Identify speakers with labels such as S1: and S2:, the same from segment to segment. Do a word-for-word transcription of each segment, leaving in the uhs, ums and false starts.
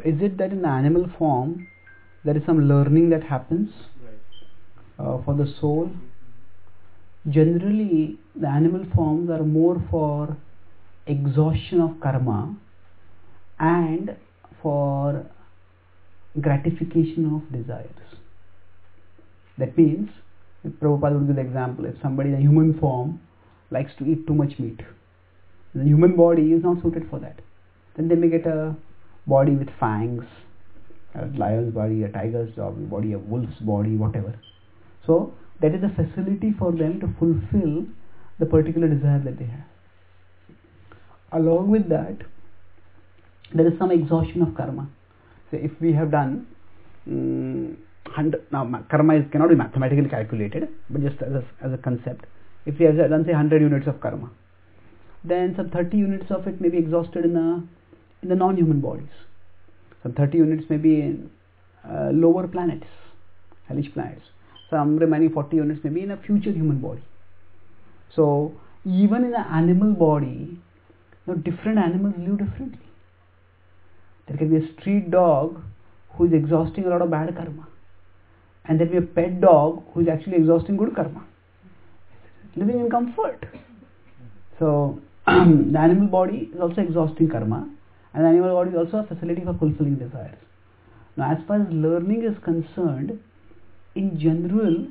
S1: is it that in the animal form there is some learning that happens uh, for the soul? Generally, the animal forms are more for exhaustion of karma and for gratification of desires. That means, if Prabhupada would give the example, if somebody in a human form likes to eat too much meat, the human body is not suited for that. Then they may get a body with fangs, a lion's body, a tiger's body, a wolf's body, whatever. So that is a facility for them to fulfill the particular desire that they have. Along with that, there is some exhaustion of karma. So if we have done um, hundred, now karma is, cannot be mathematically calculated, but just as a, as a concept, if we have done say one hundred units of karma, then some thirty units of it may be exhausted in the in the non-human bodies. Some thirty units may be in uh, lower planets, hellish planets. Some remaining forty units may be in a future human body. So even in an animal body, you know, different animals live differently. There can be a street dog who is exhausting a lot of bad karma, and there will be a pet dog who is actually exhausting good karma, living in comfort. So the animal body is also exhausting karma, and the animal body is also a facility for fulfilling desires. Now, as far as learning is concerned, in general,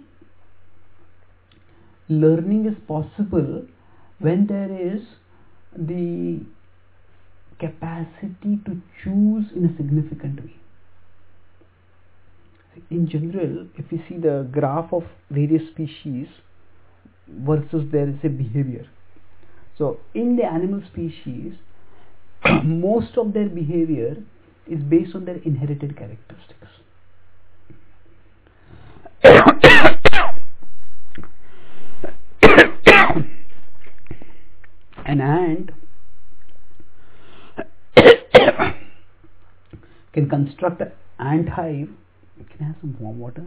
S1: learning is possible when there is the capacity to choose in a significant way. In general, if we see the graph of various species versus their say behavior, so in the animal species, most of their behavior is based on their inherited characteristics. An ant can construct an ant hive. Can I have some warm water?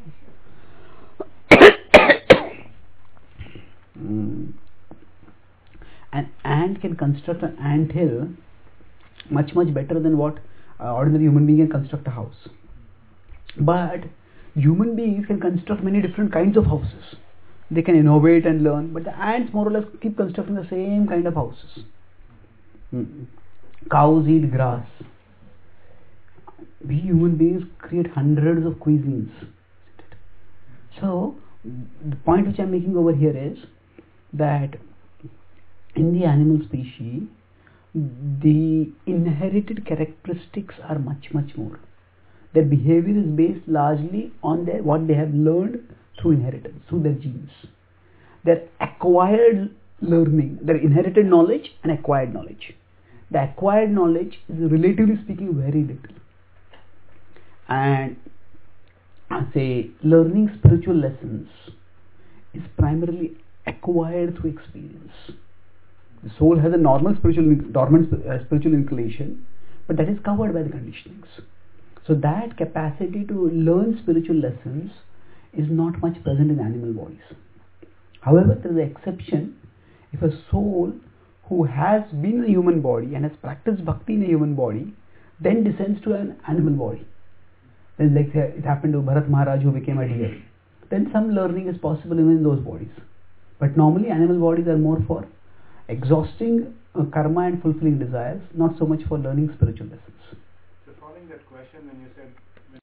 S1: mm. An ant can construct an ant hill much much better than what uh, ordinary human being can construct a house. But human beings can construct many different kinds of houses. They can innovate and learn, but the ants more or less keep constructing the same kind of houses. Mm. Cows eat grass. We human beings create hundreds of cuisines. So the point which I am making over here is that in the animal species, the inherited characteristics are much much more. Their behavior is based largely on their what they have learned through inheritance, through their genes. Their acquired learning, their inherited knowledge and acquired knowledge. The acquired knowledge is relatively speaking very little. And say learning spiritual lessons is primarily acquired through experience. The soul has a normal spiritual, dormant uh, spiritual inclination, but that is covered by the conditionings. So that capacity to learn spiritual lessons is not much present in animal bodies. However, there is an exception. If a soul who has been in a human body and has practiced bhakti in a human body then descends to an animal body, then like it happened to Bharat Maharaj who became a deer, then some learning is possible even in those bodies. But normally animal bodies are more for exhausting uh, karma and fulfilling desires, not so much for learning spiritual lessons.
S2: So following that question, when you said